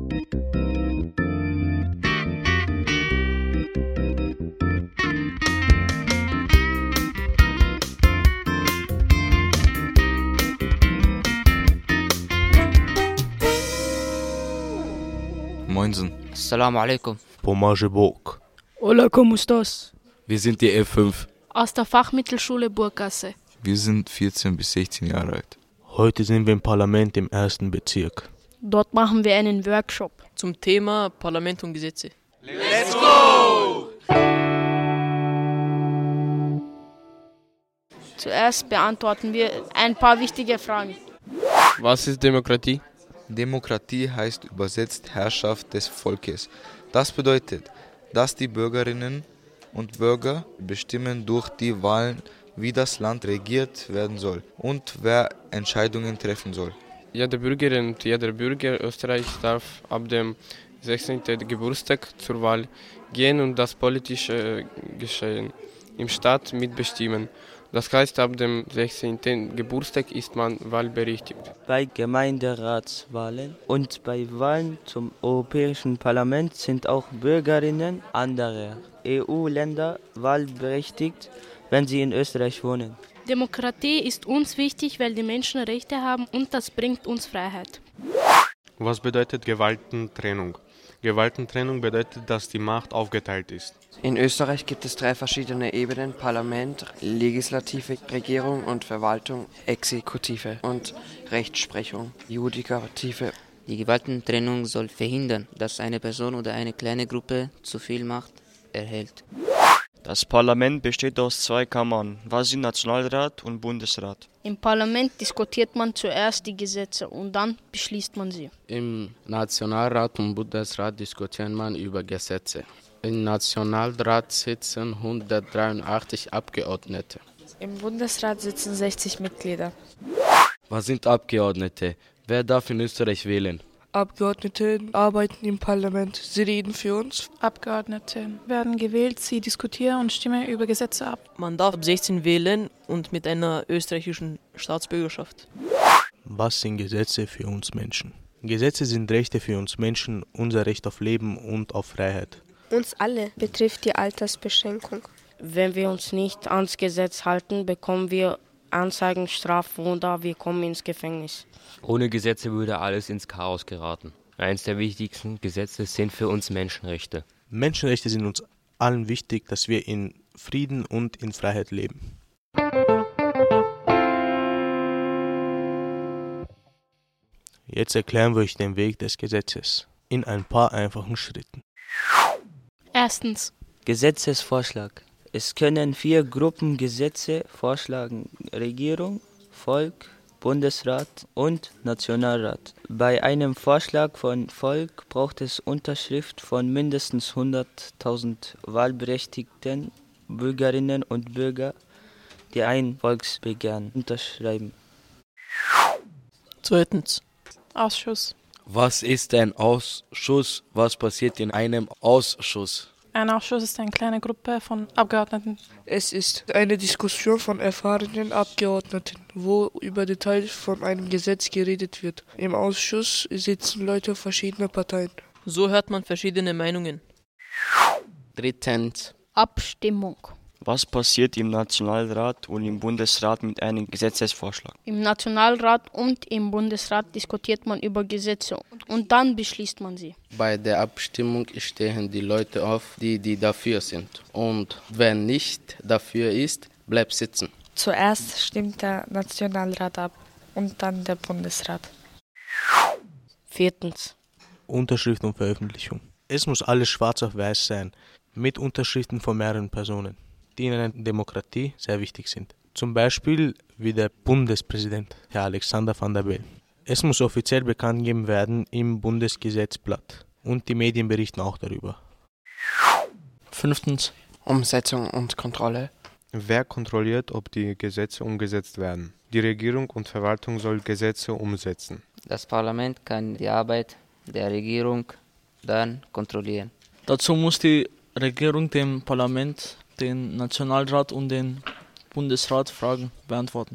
Moinsen. Assalamu alaikum. Pomage Bok. Hola, ¿cómo estás? Wir sind die F5. Aus der Fachmittelschule Burggasse. Wir sind 14 bis 16 Jahre alt. Heute sind wir im Parlament im 1. Bezirk. Dort machen wir einen Workshop zum Thema Parlament und Gesetze. Let's go! Zuerst beantworten wir ein paar wichtige Fragen. Was ist Demokratie? Demokratie heißt übersetzt Herrschaft des Volkes. Das bedeutet, dass die Bürgerinnen und Bürger bestimmen durch die Wahlen, wie das Land regiert werden soll und wer Entscheidungen treffen soll. Jede Bürgerin und jeder Bürger Österreichs darf ab dem 16. Geburtstag zur Wahl gehen und das politische Geschehen im Staat mitbestimmen. Das heißt, ab dem 16. Geburtstag ist man wahlberechtigt. Bei Gemeinderatswahlen und bei Wahlen zum Europäischen Parlament sind auch Bürgerinnen anderer EU-Länder wahlberechtigt, wenn sie in Österreich wohnen. Demokratie ist uns wichtig, weil die Menschen Rechte haben und das bringt uns Freiheit. Was bedeutet Gewaltentrennung? Gewaltentrennung bedeutet, dass die Macht aufgeteilt ist. In Österreich gibt es 3 verschiedene Ebenen: Parlament, Legislative, Regierung und Verwaltung, Exekutive und Rechtsprechung, Judikative. Die Gewaltentrennung soll verhindern, dass eine Person oder eine kleine Gruppe zu viel Macht erhält. Das Parlament besteht aus 2 Kammern, quasi Nationalrat und Bundesrat. Im Parlament diskutiert man zuerst die Gesetze und dann beschließt man sie. Im Nationalrat und Bundesrat diskutiert man über Gesetze. Im Nationalrat sitzen 183 Abgeordnete. Im Bundesrat sitzen 60 Mitglieder. Was sind Abgeordnete? Wer darf in Österreich wählen? Abgeordnete arbeiten im Parlament. Sie reden für uns. Abgeordnete werden gewählt, sie diskutieren und stimmen über Gesetze ab. Man darf ab 16 wählen und mit einer österreichischen Staatsbürgerschaft. Was sind Gesetze für uns Menschen? Gesetze sind Rechte für uns Menschen, unser Recht auf Leben und auf Freiheit. Uns alle betrifft die Altersbeschränkung. Wenn wir uns nicht ans Gesetz halten, bekommen wir Anzeigen, Strafen oder wir kommen ins Gefängnis. Ohne Gesetze würde alles ins Chaos geraten. Eines der wichtigsten Gesetze sind für uns Menschenrechte. Menschenrechte sind uns allen wichtig, dass wir in Frieden und in Freiheit leben. Jetzt erklären wir euch den Weg des Gesetzes in ein paar einfachen Schritten. Erstens. Gesetzesvorschlag. Es können 4 Gruppen Gesetze vorschlagen: Regierung, Volk, Bundesrat und Nationalrat. Bei einem Vorschlag von Volk braucht es Unterschrift von mindestens 100.000 wahlberechtigten Bürgerinnen und Bürgern, die ein Volksbegehren unterschreiben. Zweitens. Ausschuss. Was ist ein Ausschuss? Was passiert in einem Ausschuss? Ein Ausschuss ist eine kleine Gruppe von Abgeordneten. Es ist eine Diskussion von erfahrenen Abgeordneten, wo über Details von einem Gesetz geredet wird. Im Ausschuss sitzen Leute verschiedener Parteien. So hört man verschiedene Meinungen. Drittens. Abstimmung. Was passiert im Nationalrat und im Bundesrat mit einem Gesetzesvorschlag? Im Nationalrat und im Bundesrat diskutiert man über Gesetze und dann beschließt man sie. Bei der Abstimmung stehen die Leute auf, die dafür sind. Und wer nicht dafür ist, bleibt sitzen. Zuerst stimmt der Nationalrat ab und dann der Bundesrat. Viertens. Unterschrift und Veröffentlichung. Es muss alles schwarz auf weiß sein, mit Unterschriften von mehreren Personen, die in einer Demokratie sehr wichtig sind. Zum Beispiel wie der Bundespräsident, Herr Alexander Van der Bellen. Es muss offiziell bekannt gegeben werden im Bundesgesetzblatt und die Medien berichten auch darüber. Fünftens. Umsetzung und Kontrolle. Wer kontrolliert, ob die Gesetze umgesetzt werden? Die Regierung und Verwaltung soll Gesetze umsetzen. Das Parlament kann die Arbeit der Regierung dann kontrollieren. Dazu muss die Regierung dem Parlament, den Nationalrat und den Bundesrat Fragen beantworten.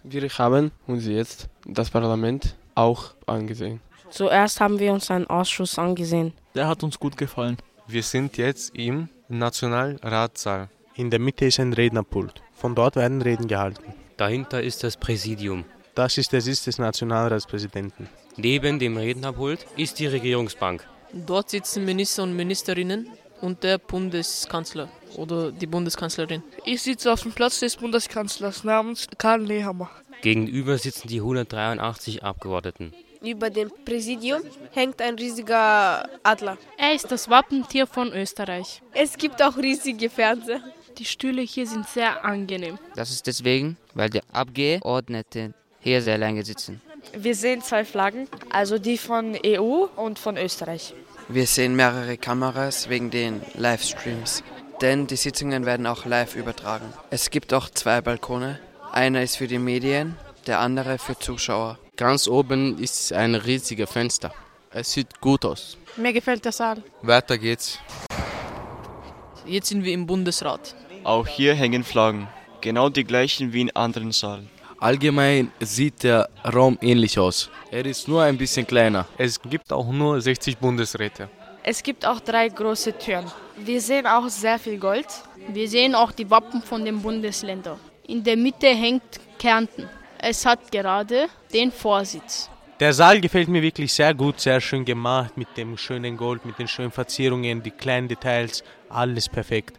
Wir haben uns jetzt das Parlament auch angesehen. Zuerst haben wir uns einen Ausschuss angesehen. Der hat uns gut gefallen. Wir sind jetzt im Nationalratssaal. In der Mitte ist ein Rednerpult. Von dort werden Reden gehalten. Dahinter ist das Präsidium. Das ist der Sitz des Nationalratspräsidenten. Neben dem Rednerpult ist die Regierungsbank. Dort sitzen Minister und Ministerinnen und der Bundeskanzler oder die Bundeskanzlerin. Ich sitze auf dem Platz des Bundeskanzlers namens Karl Nehammer. Gegenüber sitzen die 183 Abgeordneten. Über dem Präsidium hängt ein riesiger Adler. Er ist das Wappentier von Österreich. Es gibt auch riesige Fernseher. Die Stühle hier sind sehr angenehm. Das ist deswegen, weil die Abgeordneten hier sehr lange sitzen. Wir sehen 2 Flaggen, also die von EU und von Österreich. Wir sehen mehrere Kameras wegen den Livestreams, denn die Sitzungen werden auch live übertragen. Es gibt auch 2 Balkone. Einer ist für die Medien, der andere für Zuschauer. Ganz oben ist ein riesiges Fenster. Es sieht gut aus. Mir gefällt der Saal. Weiter geht's. Jetzt sind wir im Bundesrat. Auch hier hängen Flaggen, genau die gleichen wie in anderen Saalen. Allgemein sieht der Raum ähnlich aus. Er ist nur ein bisschen kleiner. Es gibt auch nur 60 Bundesräte. Es gibt auch 3 große Türen. Wir sehen auch sehr viel Gold. Wir sehen auch die Wappen von den Bundesländern. In der Mitte hängt Kärnten. Es hat gerade den Vorsitz. Der Saal gefällt mir wirklich sehr gut, sehr schön gemacht, mit dem schönen Gold, mit den schönen Verzierungen, die kleinen Details, alles perfekt.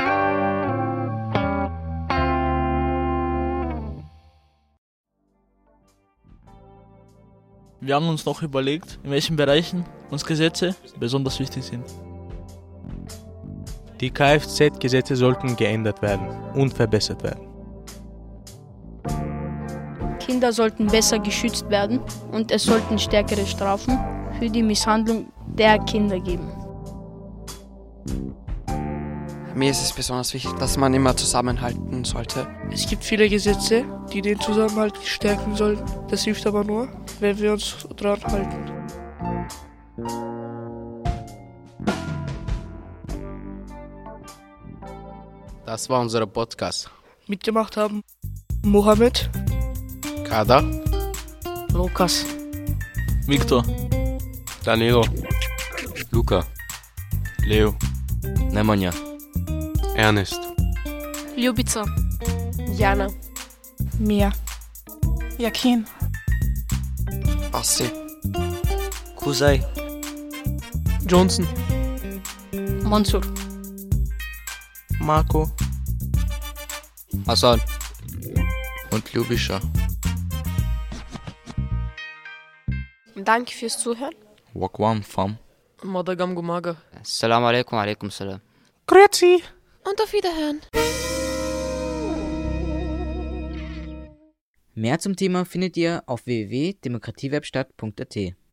Wir haben uns noch überlegt, in welchen Bereichen uns Gesetze besonders wichtig sind. Die Kfz-Gesetze sollten geändert werden und verbessert werden. Kinder sollten besser geschützt werden und es sollten stärkere Strafen für die Misshandlung der Kinder geben. Mir ist es besonders wichtig, dass man immer zusammenhalten sollte. Es gibt viele Gesetze, die den Zusammenhalt stärken sollen. Das hilft aber nur, wenn wir uns dran halten. Das war unser Podcast. Mitgemacht haben Mohammed, Kader, Lukas, Viktor, Danilo, Luca, Leo, Nemanja, Ernest, Ljubica, Jana, Mia, Jakin, Basti, Kusai, Johnson, Mansur, Marco, Hassan und Ljubischa. Danke fürs Zuhören. Wakwam Fam. Madagam Gumaga. Assalamu alaikum, alaikum salam. Grüezi. Und auf Wiederhören. Mehr zum Thema findet ihr auf www.demokratiewebstadt.at.